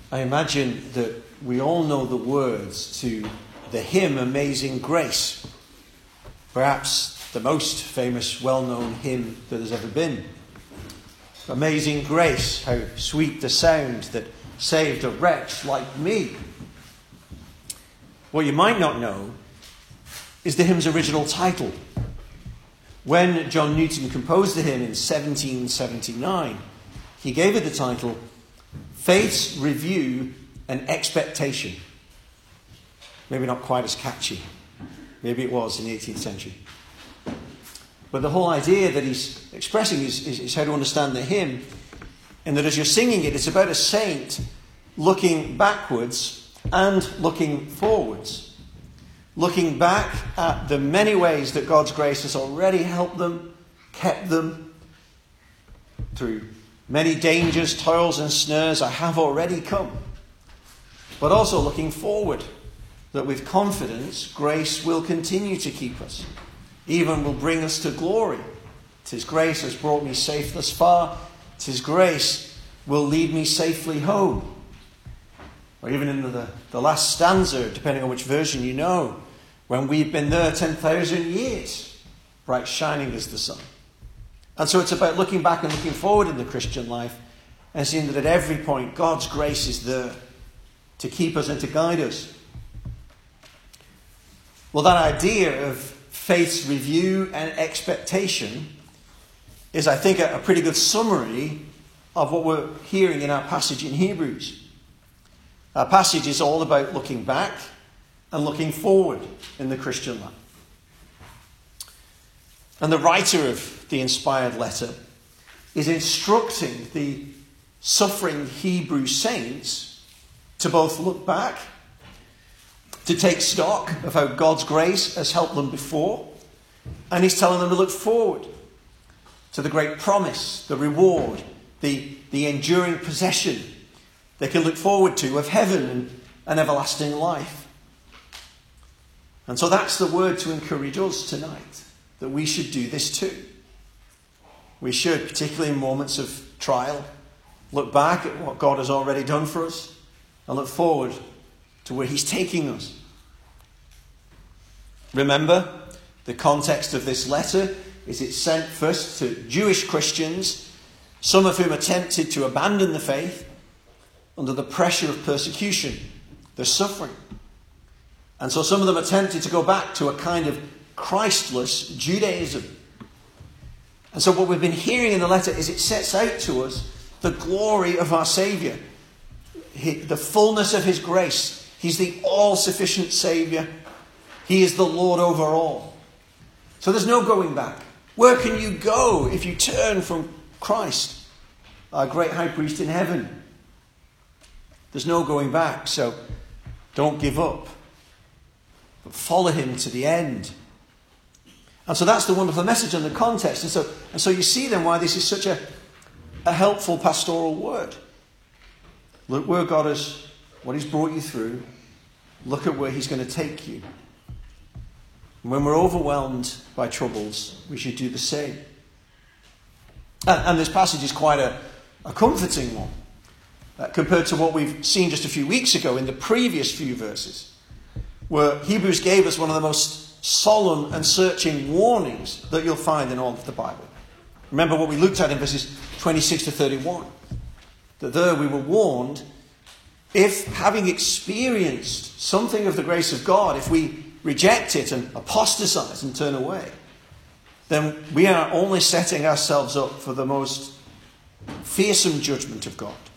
I imagine that we all know the words to the hymn Amazing Grace, perhaps the most famous, well-known hymn that has ever been. Amazing grace, how sweet the sound that saved a wretch like me. What you might not know is the hymn's original title. When John Newton composed the hymn in 1779, he gave it the title, Faith's Review and Expectation. Maybe not quite as catchy. Maybe it was in the 18th century. But the whole idea that he's expressing is how to understand the hymn, and that as you're singing it, it's about a saint looking backwards and looking forwards. Looking back at the many ways that God's grace has already helped them, kept them through many dangers, toils and snares I have already come. But also looking forward, that with confidence, grace will continue to keep us, even will bring us to glory. 'Tis grace has brought me safe thus far. 'Tis grace will lead me safely home. Or even in the last stanza, depending on which version you know, when we've been there 10,000 years, bright shining as the sun. And so it's about looking back and looking forward in the Christian life and seeing that at every point God's grace is there to keep us and to guide us. Well, that idea of faith's review and expectation is, I think, a pretty good summary of what we're hearing in our passage in Hebrews. Our passage is all about looking back and looking forward in the Christian life. And the writer of the inspired letter is instructing the suffering Hebrew saints to both look back, to take stock of how God's grace has helped them before, and he's telling them to look forward to the great promise, the reward, the enduring possession they can look forward to of heaven and everlasting life. And so that's the word to encourage us tonight, that we should do this too. We should, particularly in moments of trial, look back at what God has already done for us and look forward to where he's taking us. Remember, the context of this letter is it's sent first to Jewish Christians, some of whom are tempted to abandon the faith under the pressure of persecution, the suffering. And so some of them are tempted to go back to a kind of Christless Judaism. And so what we've been hearing in the letter is it sets out to us the glory of our Saviour, the fullness of his grace. He's the all-sufficient Saviour. He is the Lord over all. So there's no going back. Where can you go if you turn from Christ, our great high priest in heaven? There's no going back, so don't give up, but follow him to the end. And so that's the wonderful message and the context. And so you see then why this is such a helpful pastoral word. Look where God has, what he's brought you through. Look at where he's going to take you. And when we're overwhelmed by troubles, we should do the same. And this passage is quite a comforting one compared to what we've seen just a few weeks ago in the previous few verses, where Hebrews gave us one of the most solemn and searching warnings that you'll find in all of the Bible. Remember what we looked at in verses 26 to 31. That there we were warned, if having experienced something of the grace of God, if we reject it and apostatize and turn away, then we are only setting ourselves up for the most fearsome judgment of God.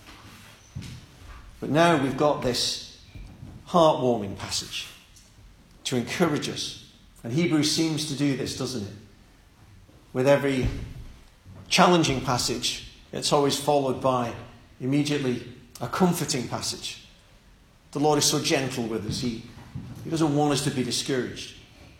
But now we've got this heartwarming passage to encourage us. And Hebrews seems to do this, doesn't it? With every challenging passage, it's always followed by immediately a comforting passage. The Lord is so gentle with us. He doesn't want us to be discouraged.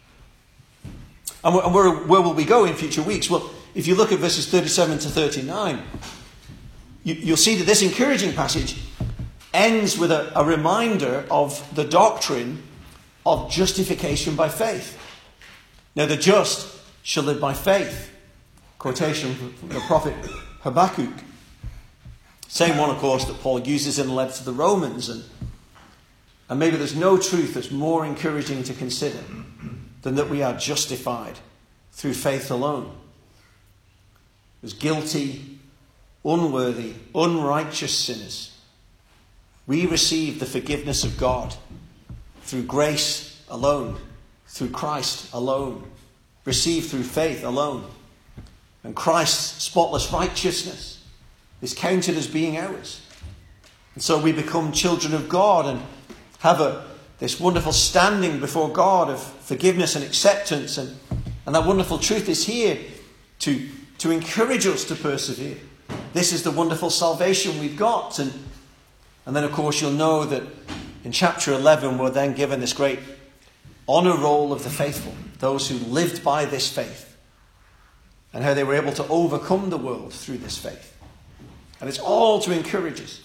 And where will we go in future weeks? Well, if you look at verses 37 to 39, you'll see that this encouraging passage ends with a reminder of the doctrine of justification by faith. Now, the just shall live by faith. Quotation from the prophet Habakkuk. Same one, of course, that Paul uses in the letter to the Romans. And maybe there's no truth that's more encouraging to consider than that we are justified through faith alone. As guilty, unworthy, unrighteous sinners, we receive the forgiveness of God through grace alone, through Christ alone, received through faith alone. And Christ's spotless righteousness is counted as being ours. And so we become children of God and have this wonderful standing before God of forgiveness and acceptance. And that wonderful truth is here to encourage us to persevere. This is the wonderful salvation we've got. And then, of course, you'll know that in chapter 11, we're then given this great honour roll of the faithful, those who lived by this faith, and how they were able to overcome the world through this faith. And it's all to encourage us.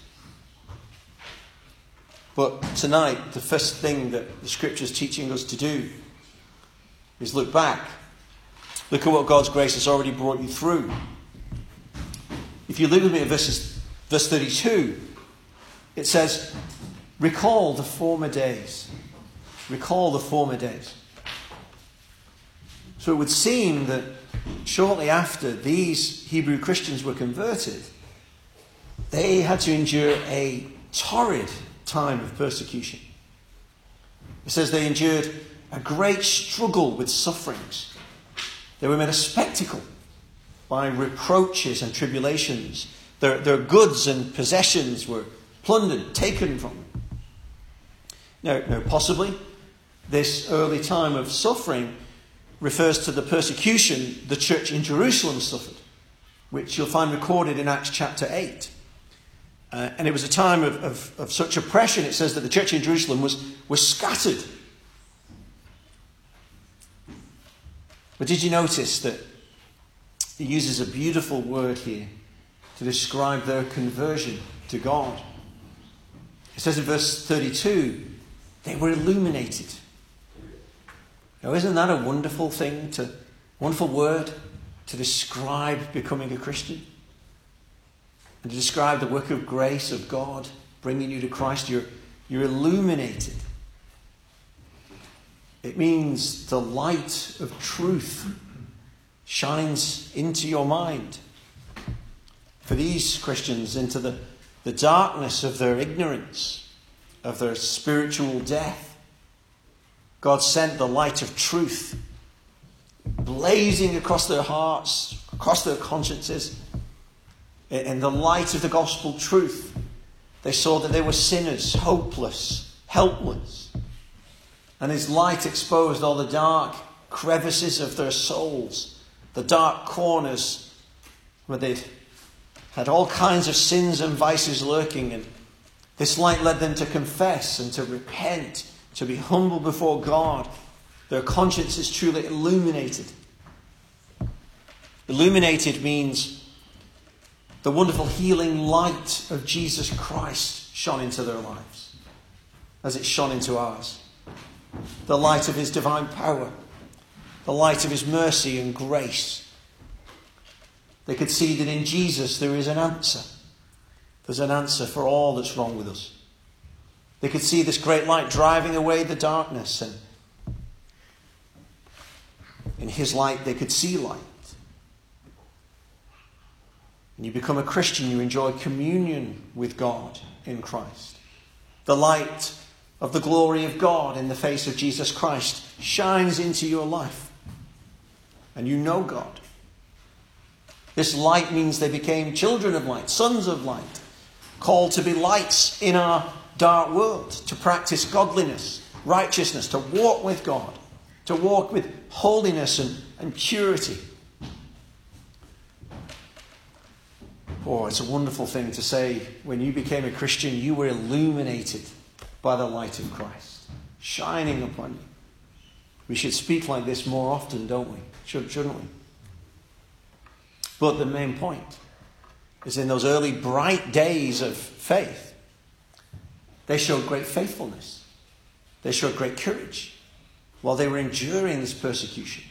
But tonight, the first thing that the Scripture is teaching us to do is look back. Look at what God's grace has already brought you through. If you look with me at verse 32, it says, recall the former days. Recall the former days. So it would seem that shortly after these Hebrew Christians were converted, they had to endure a torrid time of persecution. It says they endured a great struggle with sufferings. They were made a spectacle by reproaches and tribulations. Their goods and possessions were plundered, taken from them. Now, possibly, this early time of suffering refers to the persecution the church in Jerusalem suffered, which you'll find recorded in Acts chapter 8. And it was a time of such oppression, it says that the church in Jerusalem was scattered. But did you notice that he uses a beautiful word here to describe their conversion to God? It says in verse 32, they were illuminated. Now, isn't that a wonderful thing, wonderful word to describe becoming a Christian? And to describe the work of grace of God bringing you to Christ, you're illuminated. It means the light of truth shines into your mind. For these Christians, into the darkness of their ignorance, of their spiritual death, God sent the light of truth blazing across their hearts, across their consciences. In the light of the gospel truth, they saw that they were sinners, hopeless, helpless. And his light exposed all the dark crevices of their souls, the dark corners where they'd had all kinds of sins and vices lurking. And this light led them to confess and to repent, to be humble before God. Their conscience is truly illuminated. Illuminated means the wonderful healing light of Jesus Christ shone into their lives, as it shone into ours. The light of his divine power, the light of his mercy and grace. They could see that in Jesus there is an answer. There's an answer for all that's wrong with us. They could see this great light driving away the darkness, and in his light they could see light. When you become a Christian, you enjoy communion with God in Christ. The light of the glory of God in the face of Jesus Christ shines into your life, and you know God. This light means they became children of light, sons of light, called to be lights in our dark world, to practice godliness, righteousness, to walk with God, to walk with holiness and purity. Oh, it's a wonderful thing to say, when you became a Christian, you were illuminated by the light of Christ, shining upon you. We should speak like this more often, don't we? Shouldn't we? But the main point is, in those early bright days of faith, they showed great faithfulness. They showed great courage while they were enduring this persecution.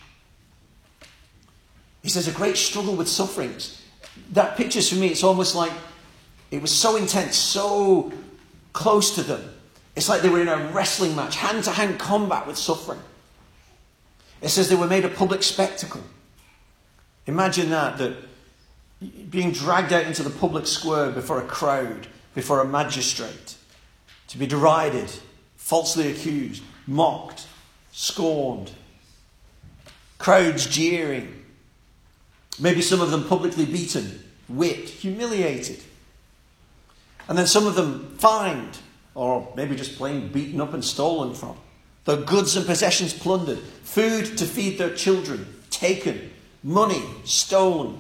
He says a great struggle with sufferings. That pictures for me, it's almost like It was so intense, so close to them. It's like they were in a wrestling match, hand-to-hand combat with suffering. It says they were made a public spectacle. Imagine that being dragged out into the public square before a crowd, before a magistrate, to be derided, falsely accused, mocked, scorned, crowds jeering, maybe some of them publicly beaten, whipped, humiliated, and then some of them fined, or maybe just plain beaten up and stolen from, their goods and possessions plundered, food to feed their children taken, money stolen.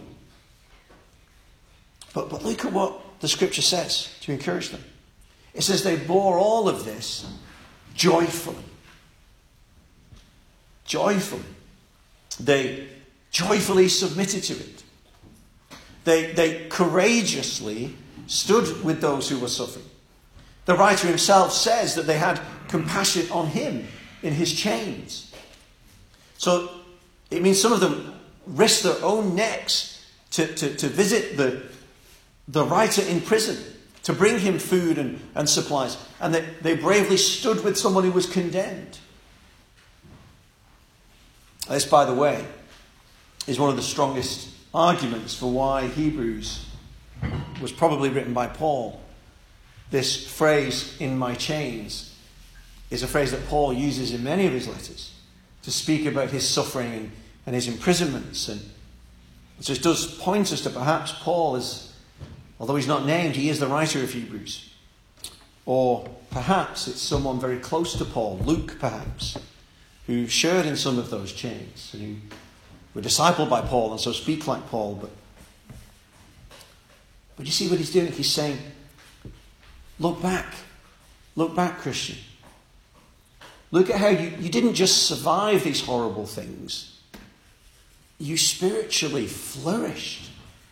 But look at what the scripture says to encourage them. It says they bore all of this joyfully. Joyfully. They joyfully submitted to it. They courageously stood with those who were suffering. The writer himself says that they had compassion on him in his chains. So it means some of them risked their own necks to visit the writer in prison, to bring him food and supplies. And they bravely stood with someone who was condemned. This, by the way, is one of the strongest arguments for why Hebrews was probably written by Paul. This phrase, "in my chains," is a phrase that Paul uses in many of his letters to speak about his suffering and his imprisonments. And so it does point us to perhaps Paul is, although he's not named, he is the writer of Hebrews. Or perhaps it's someone very close to Paul, Luke perhaps, who shared in some of those chains and who were discipled by Paul and so speak like Paul. But you see what he's doing? He's saying, look back, Christian. Look at how you didn't just survive these horrible things. You spiritually flourished.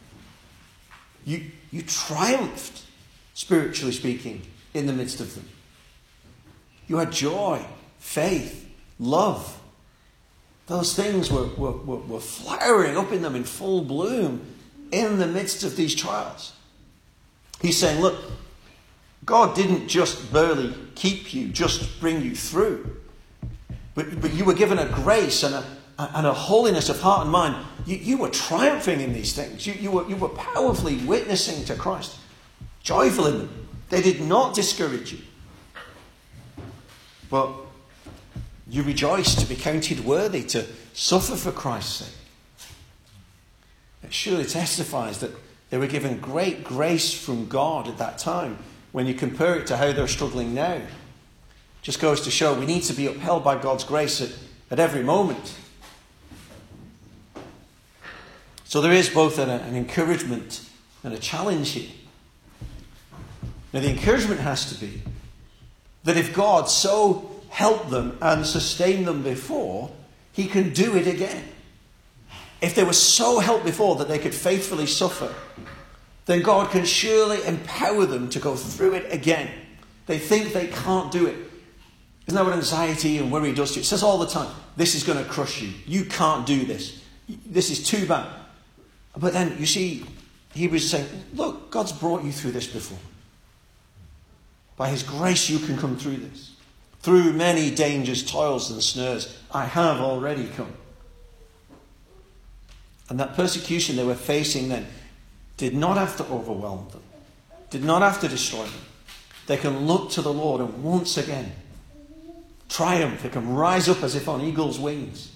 You triumphed, spiritually speaking, in the midst of them. You had joy, faith, love. Those things were flowering up in them in full bloom in the midst of these trials. He's saying, look, God didn't just barely keep you, just bring you through. But you were given a grace and a holiness of heart and mind. You were triumphing in these things. You were powerfully witnessing to Christ, joyful in them. They did not discourage you. But you rejoiced to be counted worthy to suffer for Christ's sake. It surely testifies that they were given great grace from God at that time. When you compare it to how they're struggling now, just goes to show we need to be upheld by God's grace at every moment. So there is both an encouragement and a challenge here. Now the encouragement has to be that if God so helped them and sustained them before, he can do it again. If they were so helped before that they could faithfully suffer, then God can surely empower them to go through it again. They think they can't do it. Isn't that what anxiety and worry does to you? It says all the time, this is going to crush you. You can't do this. This is too bad. But then you see, Hebrews is saying, look, God's brought you through this before. By his grace you can come through this. Through many dangers, toils and snares, I have already come. And that persecution they were facing then did not have to overwhelm them, did not have to destroy them. They can look to the Lord and once again triumph. They can rise up as if on eagle's wings.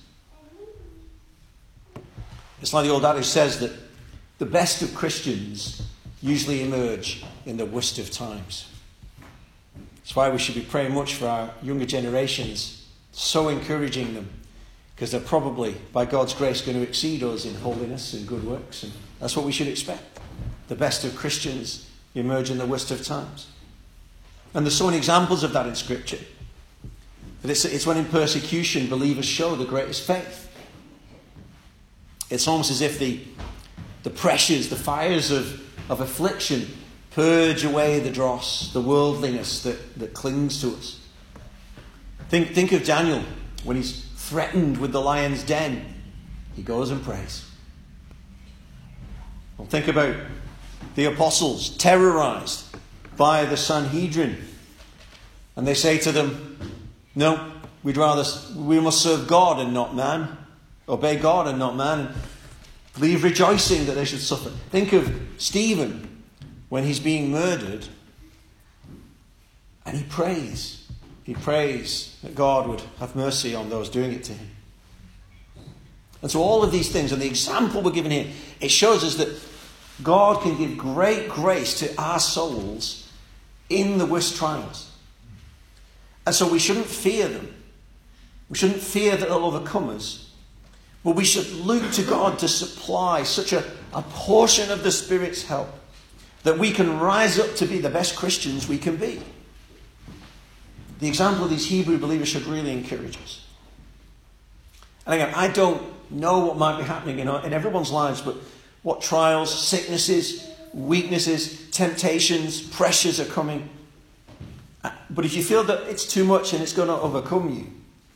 It's like the old adage says that the best of Christians usually emerge in the worst of times. That's why we should be praying much for our younger generations, so encouraging them, because they're probably, by God's grace, going to exceed us in holiness and good works. And that's what we should expect. The best of Christians emerge in the worst of times. And there's so many examples of that in Scripture. But it's when in persecution believers show the greatest faith. It's almost as if the pressures, the fires of affliction purge away the dross, the worldliness that clings to us. Think of Daniel when he's threatened with the lion's den. He goes and prays. Well, think about the apostles, terrorized by the Sanhedrin. And they say to them, no, we must serve God and not man. Obey God and not man. And leave rejoicing that they should suffer. Think of Stephen when he's being murdered. And he prays. He prays that God would have mercy on those doing it to him. And so all of these things, and the example we're given here, it shows us that God can give great grace to our souls in the worst trials. And so we shouldn't fear them. We shouldn't fear that they'll overcome us. But we should look to God to supply such a portion of the Spirit's help that we can rise up to be the best Christians we can be. The example of these Hebrew believers should really encourage us. And again, I don't know what might be happening in everyone's lives, but what trials, sicknesses, weaknesses, temptations, pressures are coming. But if you feel that it's too much and it's going to overcome you,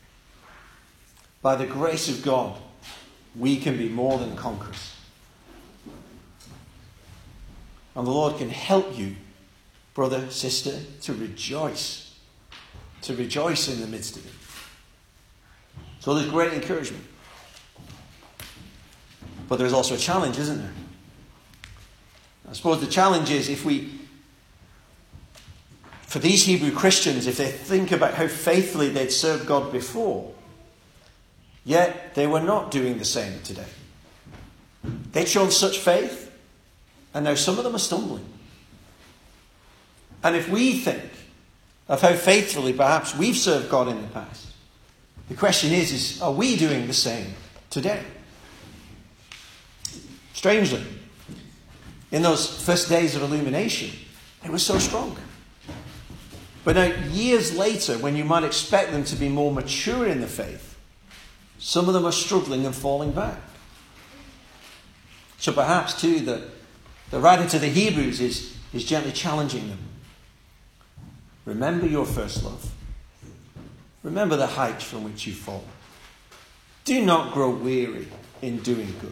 by the grace of God, we can be more than conquerors. And the Lord can help you, brother, sister, to rejoice in the midst of it. So there's great encouragement. But there's also a challenge, isn't there? I suppose the challenge is for these Hebrew Christians, if they think about how faithfully they'd served God before, yet they were not doing the same today. They'd shown such faith, and now some of them are stumbling. And if we think of how faithfully perhaps we've served God in the past, the question is are we doing the same today? Strangely, in those first days of illumination, they were so strong. But now, years later, when you might expect them to be more mature in the faith, some of them are struggling and falling back. So perhaps, too, the writer to the Hebrews is gently challenging them. Remember your first love. Remember the heights from which you fall. Do not grow weary in doing good.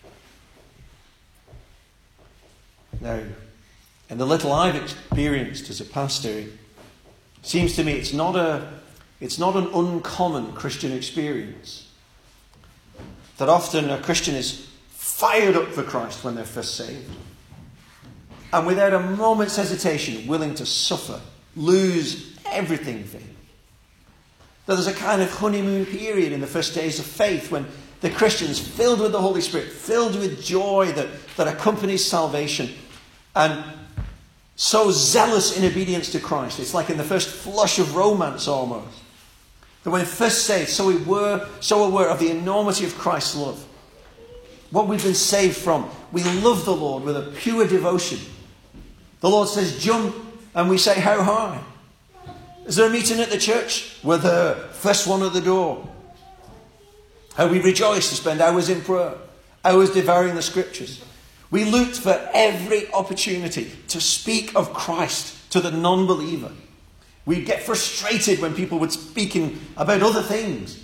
Now, in the little I've experienced as a pastor, it seems to me it's not an uncommon Christian experience. That often a Christian is fired up for Christ when they're first saved. And without a moment's hesitation, willing to suffer, lose everything for him. That there's a kind of honeymoon period in the first days of faith when the Christian's filled with the Holy Spirit, filled with joy that accompanies salvation, and so zealous in obedience to Christ. It's like in the first flush of romance almost. That when first saved, so aware of the enormity of Christ's love. What we've been saved from. We love the Lord with a pure devotion. The Lord says, jump, and we say, how high? Is there a meeting at the church? We're there, first one at the door. How we rejoice to spend hours in prayer, hours devouring the scriptures. We looked for every opportunity to speak of Christ to the non-believer. We'd get frustrated when people would speak about other things.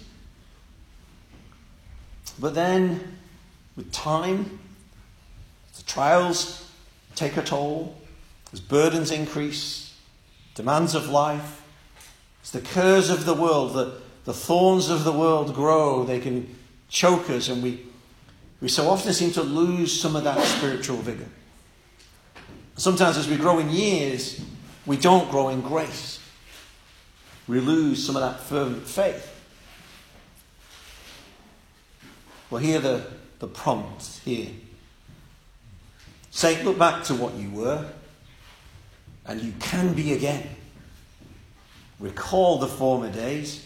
But then, with time, the trials take a toll, as burdens increase, demands of life, as the cares of the world, the thorns of the world grow, they can choke us, and we so often seem to lose some of that spiritual vigour. Sometimes as we grow in years, we don't grow in grace. We lose some of that fervent faith. Well, hear the prompt here. Say, look back to what you were, and you can be again. Recall the former days.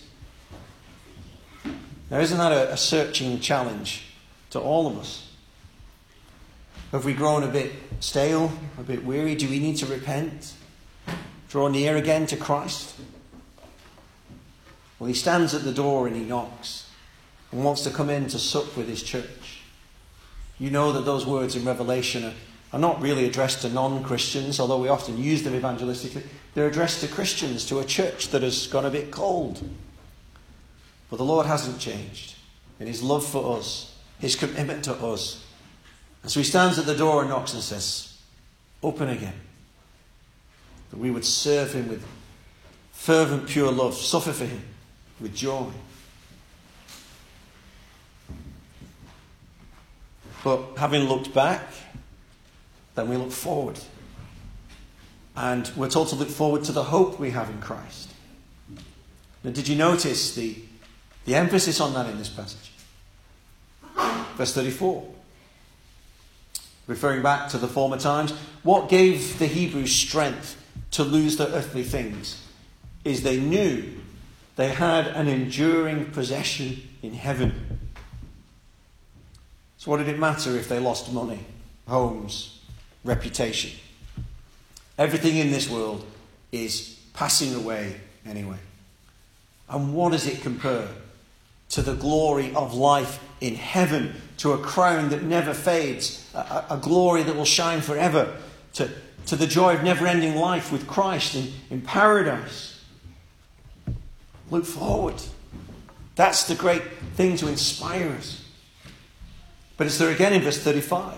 Now, isn't that a searching challenge to all of us? Have we grown a bit stale, a bit weary? Do we need to repent? Draw near again to Christ? Well, he stands at the door and he knocks and wants to come in to sup with his church. You know that those words in Revelation are not really addressed to non-Christians, although we often use them evangelistically. They're addressed to Christians, to a church that has gone a bit cold. But the Lord hasn't changed in his love for us, his commitment to us. And so he stands at the door and knocks and says, open again. That we would serve him with fervent, pure love, suffer for him with joy. But having looked back, then we look forward. And we're told to look forward to the hope we have in Christ. Now, did you notice the emphasis on that in this passage? Verse 34. Referring back to the former times, what gave the Hebrews strength to lose their earthly things is they knew they had an enduring possession in heaven. So what did it matter if they lost money, homes, reputation? Everything in this world is passing away anyway. And what does it compare to the glory of life in heaven, to a crown that never fades, a glory that will shine forever, to the joy of never-ending life with Christ in paradise? Look forward. That's the great thing to inspire us. But it's there again in verse 35.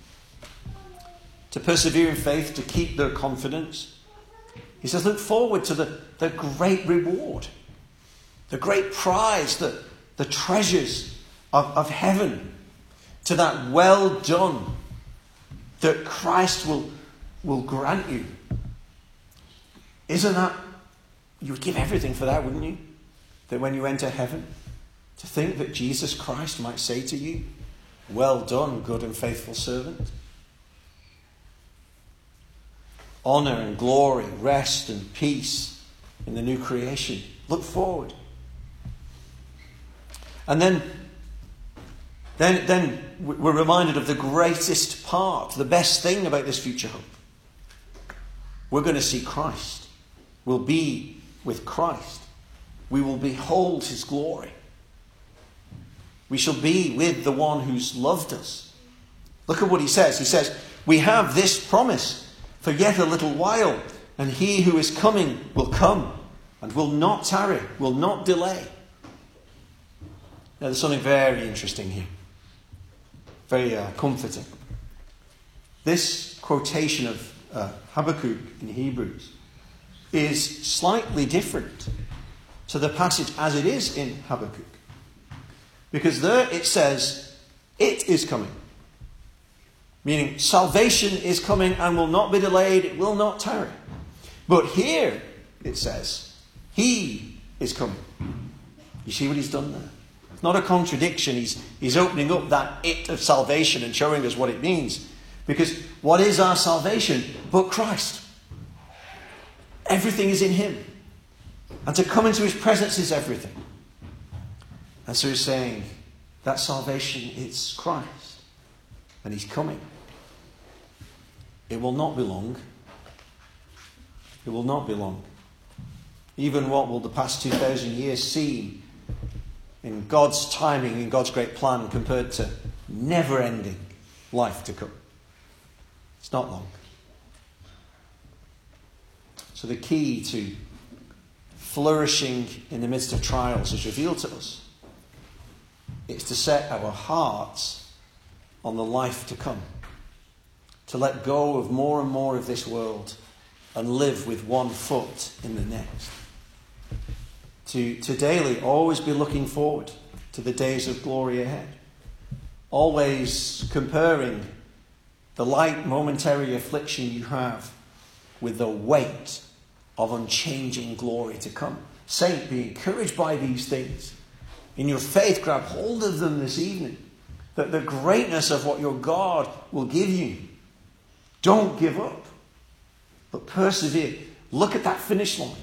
To persevere in faith, to keep their confidence. He says, look forward to the great reward, the great prize, the treasures of heaven, to that well done that Christ will grant you. Isn't that, you would give everything for that, wouldn't you? That when you enter heaven, to think that Jesus Christ might say to you, well done, good and faithful servant. Honour and glory, rest and peace in the new creation. Look forward. And then we're reminded of the greatest part, the best thing about this future hope. We're going to see Christ. We'll be with Christ. We will behold his glory. We shall be with the one who's loved us. Look at what he says. He says, we have this promise for yet a little while, and he who is coming will come and will not tarry, will not delay. Now there's something very interesting here. Very comforting. This quotation of Habakkuk in Hebrews is slightly different to the passage as it is in Habakkuk. Because there it says, it is coming. Meaning salvation is coming and will not be delayed, it will not tarry. But here it says, he is coming. You see what he's done there? It's not a contradiction. He's opening up that it of salvation and showing us what it means. Because what is our salvation but Christ? Everything is in him. And to come into his presence is everything. And so he's saying that salvation is Christ. And he's coming. It will not be long. It will not be long. Even what will the past 2,000 years seem in God's timing, in God's great plan, compared to never-ending life to come. It's not long. So the key to flourishing in the midst of trials is revealed to us. It's to set our hearts on the life to come. To let go of more and more of this world and live with one foot in the next. To daily always be looking forward to the days of glory ahead. Always comparing the light momentary affliction you have with the weight of unchanging glory to come. Saint, be encouraged by these things. In your faith, grab hold of them this evening. That the greatness of what your God will give you. Don't give up, but persevere. Look at that finish line.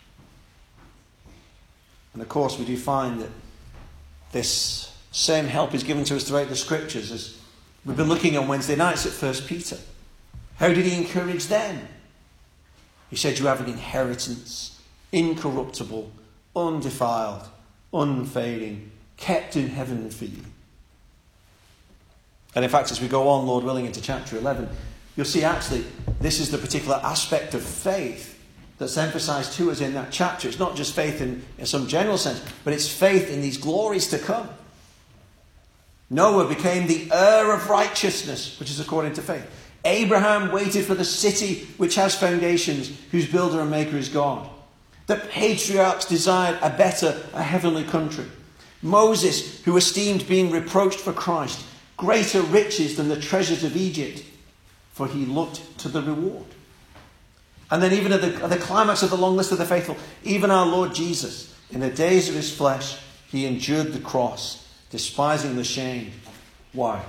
And of course, we do find that this same help is given to us throughout the scriptures, as we've been looking on Wednesday nights at 1 Peter. How did he encourage them? He said, you have an inheritance, incorruptible, undefiled, unfading, kept in heaven for you. And in fact, as we go on, Lord willing, into chapter 11, you'll see actually this is the particular aspect of faith that's emphasized to us in that chapter. It's not just faith in some general sense, but it's faith in these glories to come. Noah became the heir of righteousness, which is according to faith. Abraham waited for the city which has foundations, whose builder and maker is God. The patriarchs desired a heavenly country. Moses, who esteemed being reproached for Christ greater riches than the treasures of Egypt, for he looked to the reward. And then even at the climax of the long list of the faithful, even our Lord Jesus, in the days of his flesh, he endured the cross, despising the shame. Why?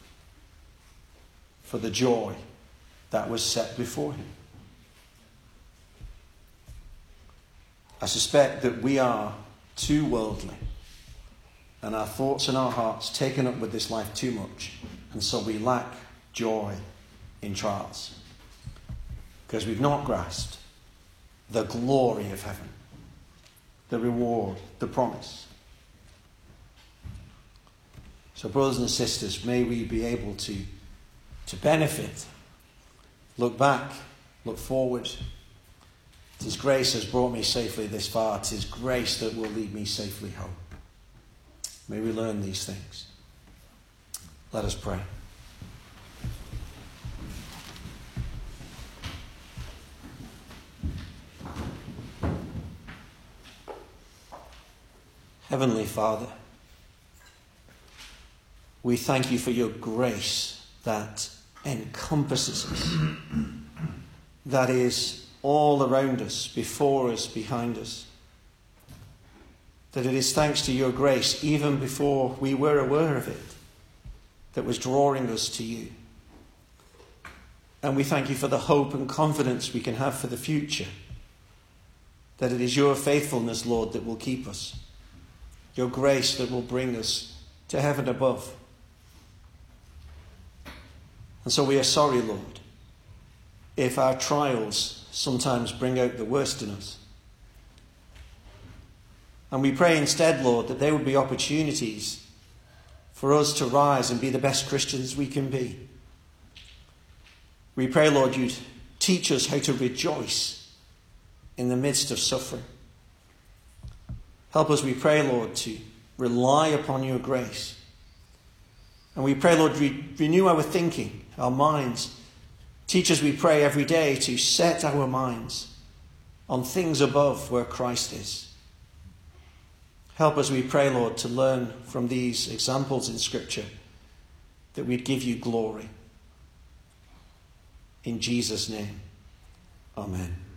For the joy that was set before him. I suspect that we are too worldly, and our thoughts and our hearts taken up with this life too much, and so we lack joy in trials, because we've not grasped the glory of heaven, the reward, the promise. So brothers and sisters, may we be able to benefit, look back, look forward. 'Tis grace has brought me safely this far. 'Tis grace that will lead me safely home. May we learn these things. Let us pray. Heavenly Father, we thank you for your grace that encompasses us, that is all around us, before us, behind us. That it is thanks to your grace, even before we were aware of it, that was drawing us to you. And we thank you for the hope and confidence we can have for the future, that it is your faithfulness, Lord, that will keep us, your grace that will bring us to heaven above. And so we are sorry, Lord, if our trials sometimes bring out the worst in us. And we pray instead, Lord, that there would be opportunities for us to rise and be the best Christians we can be. We pray, Lord, you'd teach us how to rejoice in the midst of suffering. Help us, we pray, Lord, to rely upon your grace. And we pray, Lord, renew our thinking, our minds. Teach us, we pray, every day to set our minds on things above where Christ is. Help us, we pray, Lord, to learn from these examples in Scripture that we'd give you glory. In Jesus' name, amen.